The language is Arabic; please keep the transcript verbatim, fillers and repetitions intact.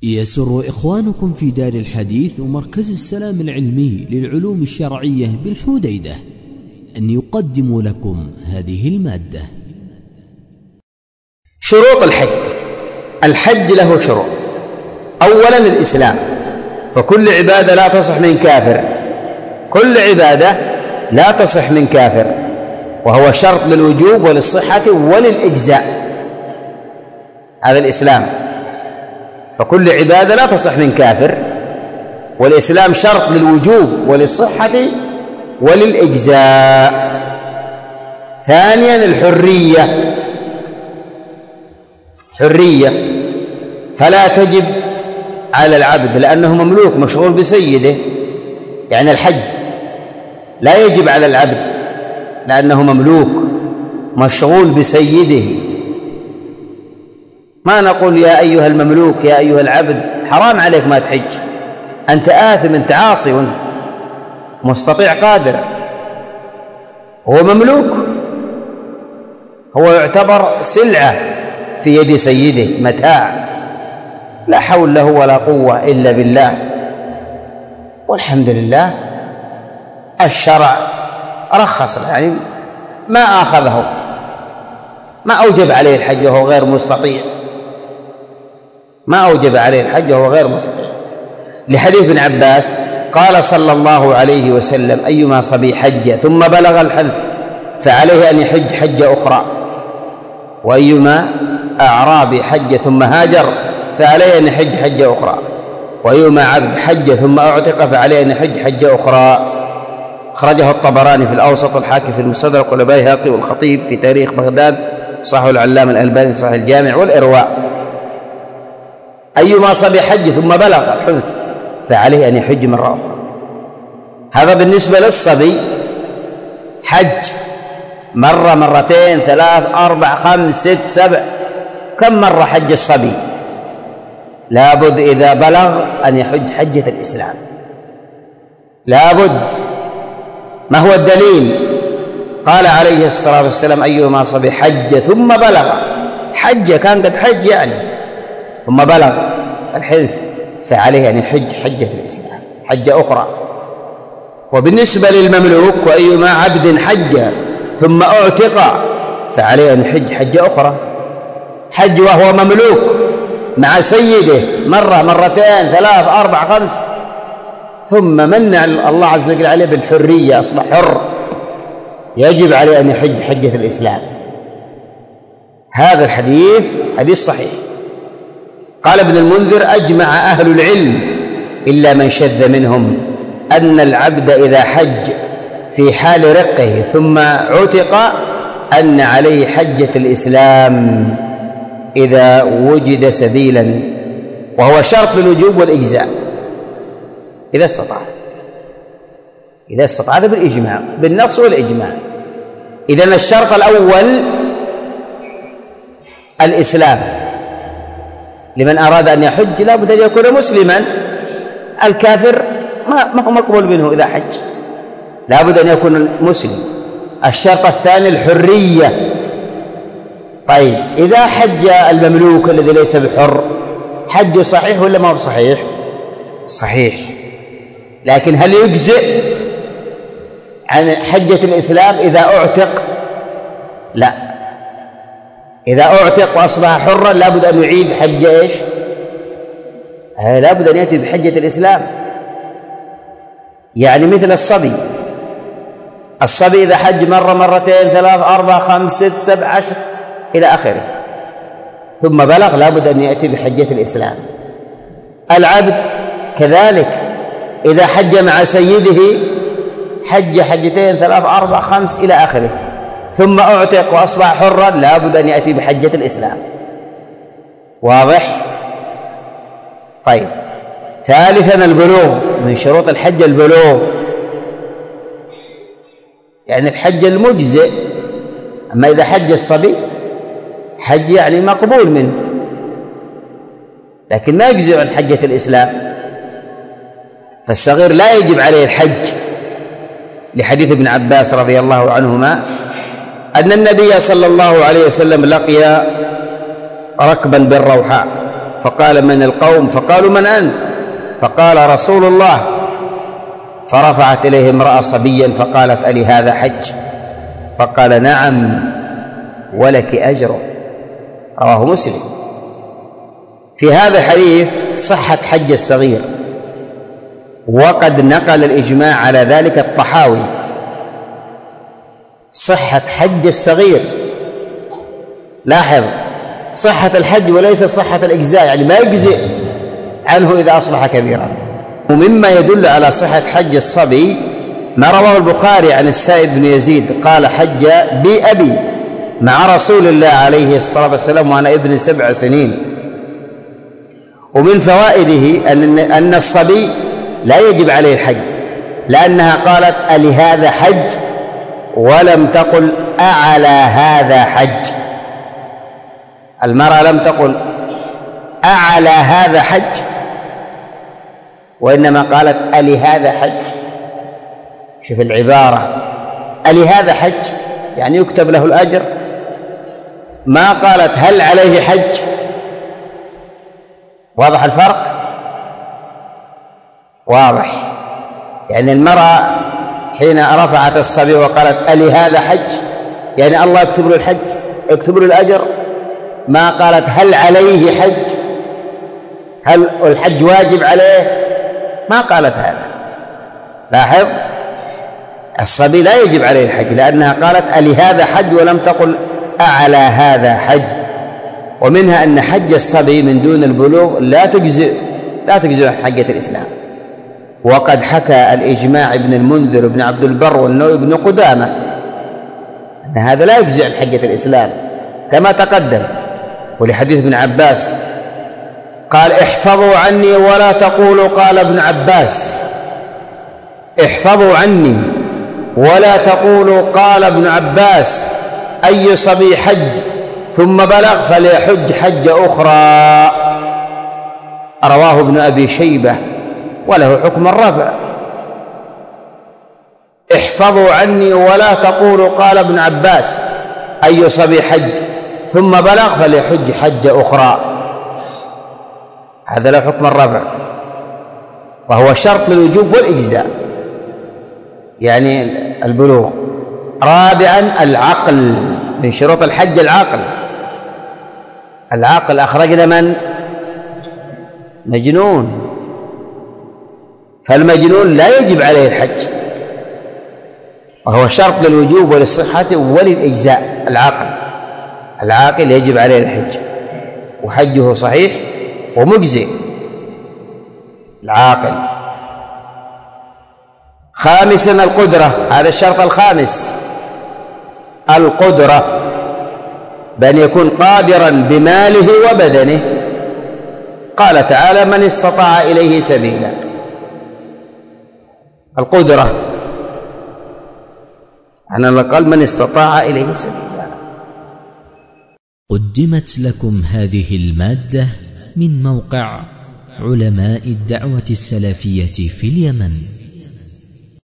يسر إخوانكم في دار الحديث ومركز السلام العلمي للعلوم الشرعية بالحديدة أن يقدموا لكم هذه المادة. شروط الحج. الحج له شروط. أولا الإسلام، فكل عبادة لا تصح من كافر، كل عبادة لا تصح من كافر، وهو شرط للوجوب وللصحة وللإجزاء. هذا الإسلام، فكل عبادة لا تصح من كافر، والإسلام شرط للوجوب وللصحة وللإجزاء. ثانيا الحرية، حرية فلا تجب على العبد لأنه مملوك مشغول بسيده، يعني الحج لا يجب على العبد لأنه مملوك مشغول بسيده. ما نقول يا أيها المملوك يا أيها العبد حرام عليك ما تحج، أنت آثم، أنت عاصي، وأنت مستطيع قادر. هو مملوك، هو يعتبر سلعة في يد سيده، متاع، لا حول له ولا قوة إلا بالله. والحمد لله الشرع رخص له، يعني ما آخذه، ما أوجب عليه الحج وهو غير مستطيع، ما أوجب عليه الحج وهو غير مستطيع. لحديث ابن عباس قال صلى الله عليه وسلم: أيما صبي حج ثم بلغ الحنث فعليه أن يحج حجة أخرى، وأيما أعرابي حج ثم هاجر فعليه أن يحج حجة أخرى، وأيما عبد حج ثم أعتق فعليه أن يحج حجة أخرى. أخرجه الطبراني في الأوسط والحاكم في المستدرك والبيهقي والخطيب في تاريخ بغداد، صححه العلامة الألباني في صحيح الجامع والإرواء. أيما صبي حج ثم بلغ الحنث فعليه أن يحج مرة أخرى. هذا بالنسبة للصبي. حج مرة، مرتين، ثلاث، أربع، خمس، ست، سبع، كم مرة حج الصبي؟ لابد إذا بلغ أن يحج حجة الإسلام، لابد. ما هو الدليل؟ قال عليه الصلاة والسلام: أيما صبي حج ثم بلغ، حج كان قد حج يعني، ثم بلغ الحنث فعليه أن يحج حجة الإسلام، حجة أخرى. وبالنسبة للمملوك: وأيما عبد حج ثم أعتق فعليه أن يحج حجة أخرى. حج وهو مملوك مع سيده مرة، مرتين، ثلاث، أربع، خمس، ثم من الله عز وجل عليه بالحرية، أصبح حر، يجب عليه أن يحج حجة الإسلام. هذا الحديث حديث صحيح. قال ابن المنذر: أجمع أهل العلم إلا من شذ منهم أن العبد إذا حج في حال رقه ثم عتق أن عليه حجة الإسلام إذا وجد سبيلا، وهو شرط للوجوب والإجزاء إذا استطاع، إذا استطاع، هذا بالإجماع، بالنص والإجماع. إذن الشرط الأول الإسلام، لمن أراد أن يحج لا بد أن يكون مسلما. الكافر ما هو مقبول منه إذا حج، لا بد أن يكون مسلم. الشرط الثاني الحرية. طيب إذا حج المملوك الذي ليس بحر، حج صحيح ولا ما هو صحيح؟ صحيح، لكن هل يجزئ عن حجة الإسلام إذا أعتق؟ لا، إذا أعتق وأصبح حرا لا بد أن يعيد حج إيش؟ آه لا بد أن يأتي بحجة الإسلام. يعني مثل الصبي، الصبي إذا حج مرة، مرتين، ثلاث، أربع، خمس، ست، سبع، عشر إلى آخره، ثم بلغ، لا بد أن يأتي بحجة الإسلام. العبد كذلك، إذا حج مع سيده حج حجتين، ثلاث، أربع، خمس إلى آخره، ثم أعتق وأصبح حرا، لا بد أن يأتي بحجة الإسلام. واضح؟ طيب، ثالثا البلوغ. من شروط الحج البلوغ، يعني الحج المجزئ. أما إذا حج الصبي حج يعني مقبول منه، لكن ما يجزئ عن حجة الإسلام. فالصغير لا يجب عليه الحج، لحديث ابن عباس رضي الله عنهما أن النبي صلى الله عليه وسلم لقي ركبا بالروحاء فقال من القوم؟ فقالوا من أنت؟ فقال رسول الله. فرفعت إليه امرأة صبيا فقالت ألي هذا حج؟ فقال نعم ولك أجر. رواه مسلم. في هذا الحديث صحة حج الصغير، وقد نقل الإجماع على ذلك الطحاوي. صحة حج الصغير، لاحظ صحة الحج وليس صحة الإجزاء، يعني ما يجزئ عنه إذا أصبح كبيرا. ومما يدل على صحة حج الصبي ما رواه البخاري عن السائب بن يزيد قال حج بي أبي مع رسول الله عليه الصلاة والسلام وأنا ابن سبع سنين. ومن فوائده أن الصبي لا يجب عليه الحج، لأنها قالت ألي هذا حج ولم تقل أعلى هذا حج. المرأة لم تقل أعلى هذا حج، وإنما قالت ألي هذا حج. شوف العبارة، ألي هذا حج يعني يكتب له الأجر، ما قالت هل عليه حج. واضح الفرق؟ واضح. يعني المرأة حين رفعت الصبي وقالت ألي هذا حج يعني الله يكتب له الحج، يكتب له الأجر، ما قالت هل عليه حج، هل الحج واجب عليه، ما قالت هذا. لاحظ الصبي لا يجب عليه الحج لأنها قالت ألي هذا حج ولم تقل أعلى هذا حج. ومنها أن حج الصبي من دون البلوغ لا تجزئ لا تجزئ عن حجة الإسلام. وقد حكى الإجماع ابن المنذر وابن عبد البر والنووي بن قدامة أن هذا لا يجزئ عن حجة الإسلام كما تقدم. ولحديث ابن عباس قال احفظوا عني ولا تقولوا قال ابن عباس، احفظوا عني ولا تقولوا قال ابن عباس، أي صبي حج ثم بلغ فليحج حج أخرى. رواه ابن أبي شيبة وله حكم الرفع. احفظوا عني ولا تقولوا قال ابن عباس، أي صبي حج ثم بلغ فليحج حج أخرى. هذا له حكم الرفع، وهو شرط للوجوب والإجزاء، يعني البلوغ. رابعا العقل، من شروط الحج العقل. العقل أخرجنا من؟ مجنون، فالمجنون لا يجب عليه الحج، وهو شرط للوجوب وللصحة وللإجزاء. العقل العاقل يجب عليه الحج وحجه صحيح ومجزئ. العاقل. خامسا القدرة، هذا الشرط الخامس، القدرة، بأن يكون قادرا بماله وبدنه. قال تعالى من استطاع إليه سبيلا. القدرة عن الأقل من استطاع إليه سبيلا. قدمت لكم هذه المادة من موقع علماء الدعوة السلفية في اليمن.